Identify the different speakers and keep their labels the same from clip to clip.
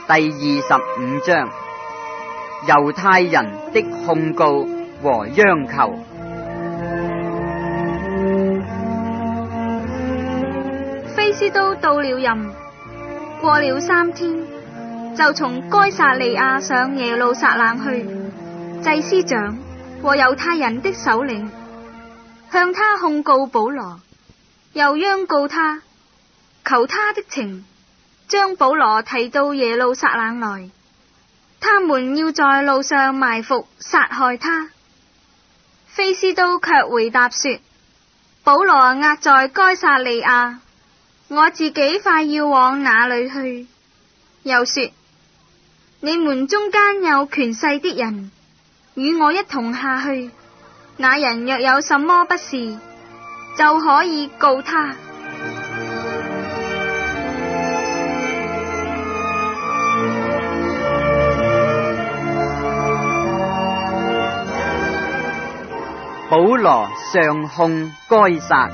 Speaker 1: 第25章，猶太人的控告和央求。
Speaker 2: 非斯都到了任，過了3天，就從該撒利亞上耶路撒冷去。祭司長和猶太人的首領向他控告保羅，又央告他，求他的情，將保羅提到耶路撒冷來，他們要在路上埋伏殺害他。非斯都卻回答說，保羅押在該撒利亞，我自己快要往那裏去。又說，你們中間有權勢的人與我一同下去，那人若有什麼不是，就可以告他。
Speaker 1: 保羅上控該撒。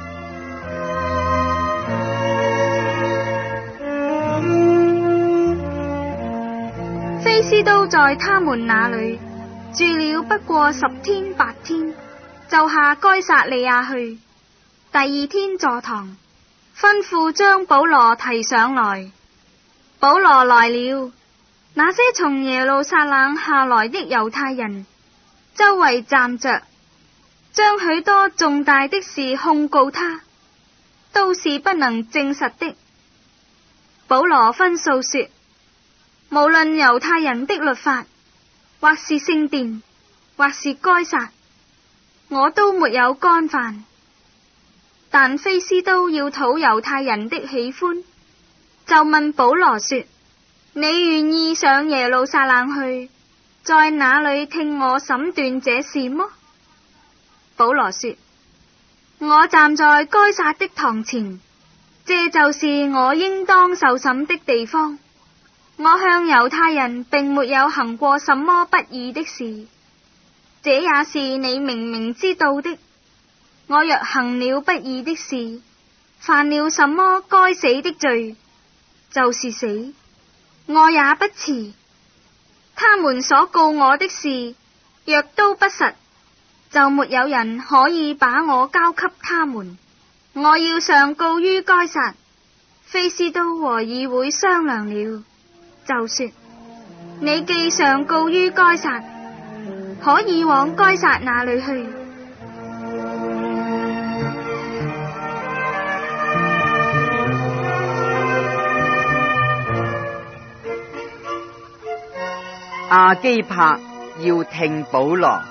Speaker 2: 非斯都在他們那裏住了不過10天8天，就下該撒利亞去。第2天坐堂，吩咐將保羅提上來。保羅來了，那些從耶路撒冷下來的猶太人周圍站着，將許多重大的事控告他，都是不能證實的。保羅分訴說，無論猶太人的律法，或是聖殿，或是該撒，我都沒有干犯。但非斯都要討猶太人的喜歡，就問保羅說，你願意上耶路撒冷去，在那裏聽我審斷這事麼？保羅說，我站在該撒的堂前，這就是我應當受審的地方。我向猶太人並沒有行過什麼不義的事，這也是你明明知道的。我若行了不義的事，犯了什麼該死的罪，就是死，我也不辭。他們所告我的事，若都不實，就沒有人可以把我交給他們。我要上告於該撒。非斯都和議會商量了，就說，你既上告於該撒，可以往該撒那裏去。
Speaker 1: 亞基帕要聽保羅。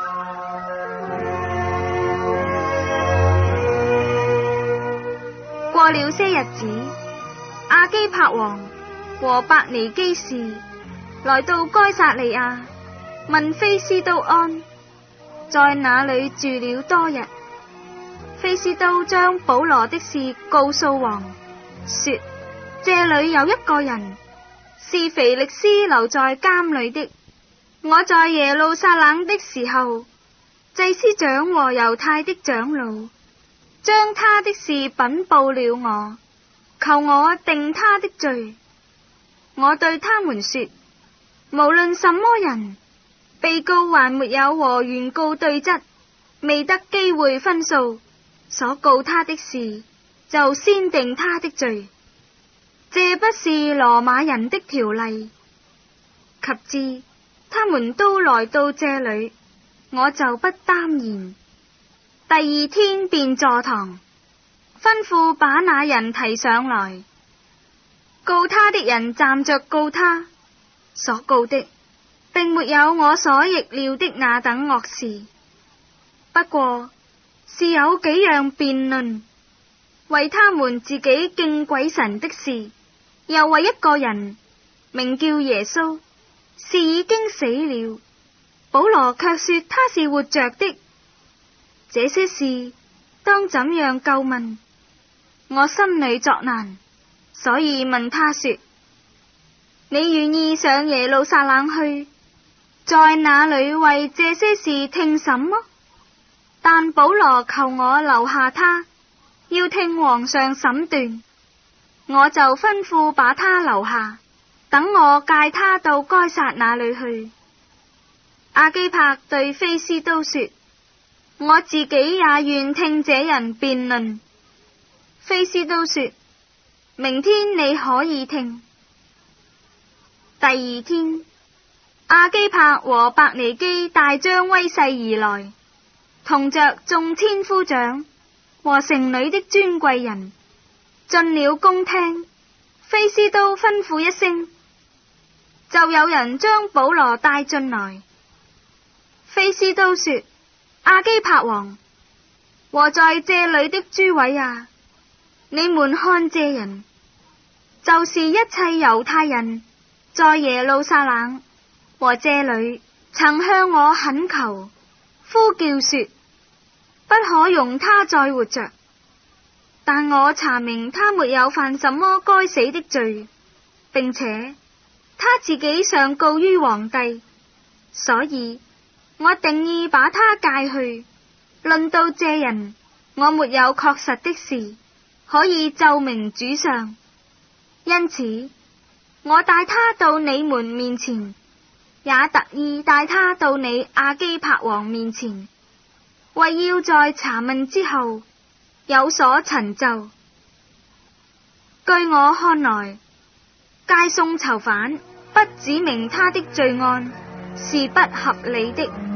Speaker 2: 過了些日子，亞基帕王和伯尼基士來到該撒利亞，問非斯都安，在那裏住了多日。非斯都將保羅的事告訴王，說，這裏有一個人是腓力斯留在監裏的。我在耶路撒冷的時候，祭司長和猶太的長老將他的事稟報了我，求我定他的罪。我對他們說，無論什麼人，被告還沒有和原告對質，未得機會分訴，所告他的事就先定他的罪。這不是羅馬人的條例。及至他們都來到這裏，我就不耽延。第2天便坐堂，吩咐把那人提上來。告他的人站着告他，所告的並沒有我所逆料的那等惡事，不過是有幾樣辯論，為他們自己敬鬼神的事，又為一個人名叫耶穌，是已經死了，保羅卻說他是活着的。這些事當怎樣究問？我心裏作難，所以問他說，你願意上耶路撒冷去，在那裏為這些事聽審麼？但保羅求我留下他，要聽皇上審斷。我就吩咐把他留下， 等我介他到該撒那裏去。亞基帕對菲斯都說：我自己也願聽這人辯論。菲斯都說：明天你可以聽。第二天，亞基帕和伯尼基大張威勢而來，同着眾千夫長和城裏的尊貴人，進了宮廳。菲斯都吩咐一聲，就有人將保羅帶進來。菲斯都說：亞基帕王和在這裏的諸位啊，你們看這人，就是一切猶太人在耶路撒冷和這裏曾向我懇求呼叫說，不可容他再活着。但我查明他沒有犯什麼該死的罪，並且他自己上告於皇帝，所以我定意把他解去。論到這人，我沒有確實的事可以奏明主上，因此我帶他到你們面前，也特意帶他到你亞基帕王面前，為要在查問之後有所陳奏。據我看來，解送囚犯不指明他的罪案是不合理的。